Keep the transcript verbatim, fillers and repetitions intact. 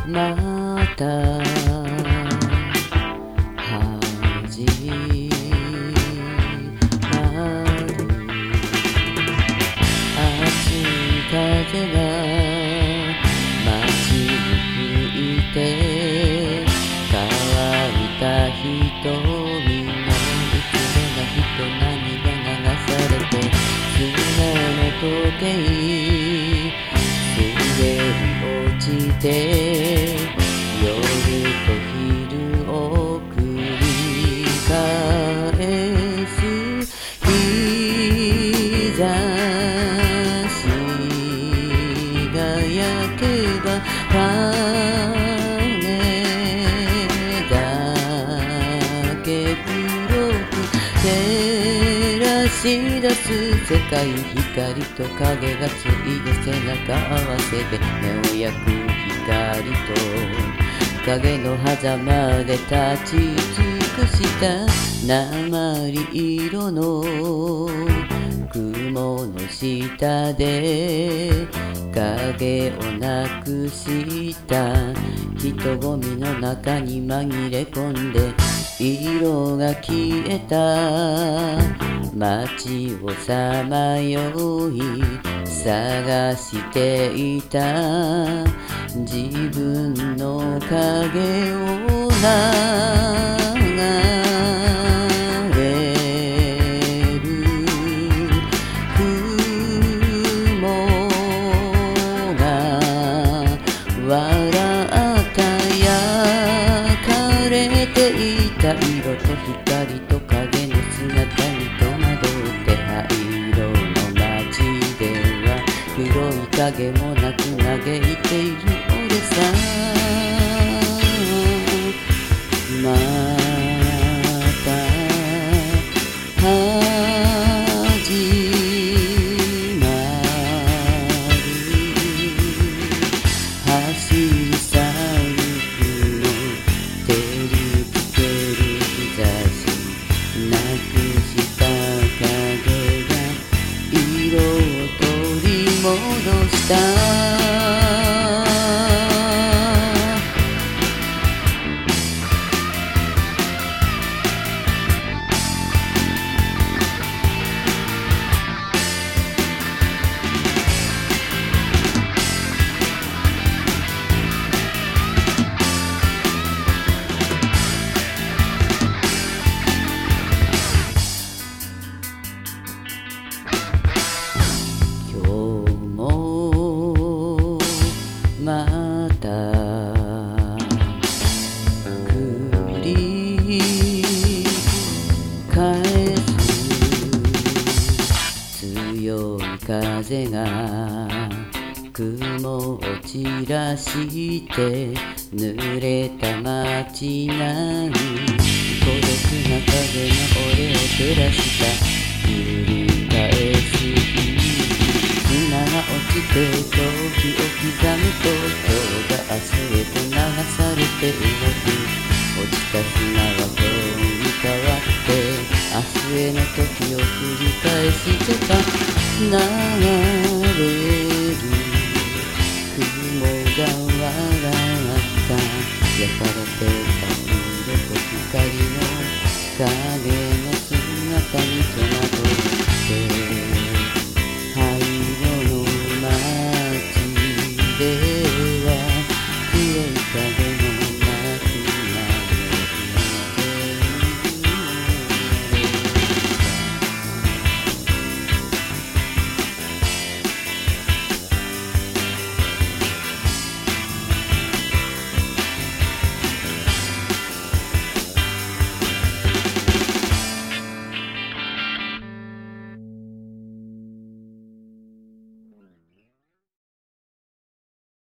また始まる暑い風が街に吹いて乾いた瞳のうつろな人波が流されて砂の時計滑り落ちて夜と昼を繰り返す日差しが焼けば羽だけ黒く照らし出す世界光と影がついで背中合わせて目を焼く光と影の狭間で立ち尽くした鉛色の雲の下で影をなくした人混みの中に紛れ込んで色が消えた街をさまよい探していた自分の影を流れる雲が笑った焼かれていた色と光と影の姿に戸惑って灰色の街では黒い影もなく嘆いている俺さまた始まる走り去るの照りつける日差しなくした影が色を取り戻したまた繰り返す強い風が雲を散らして濡れた街並み孤独な影が俺を照らした繰り返す砂が落ちて時を刻むと今日が明日へと流されて動く落ちた砂は今日に変わって明日への時を繰り返してた流れる雲が笑った焼かれ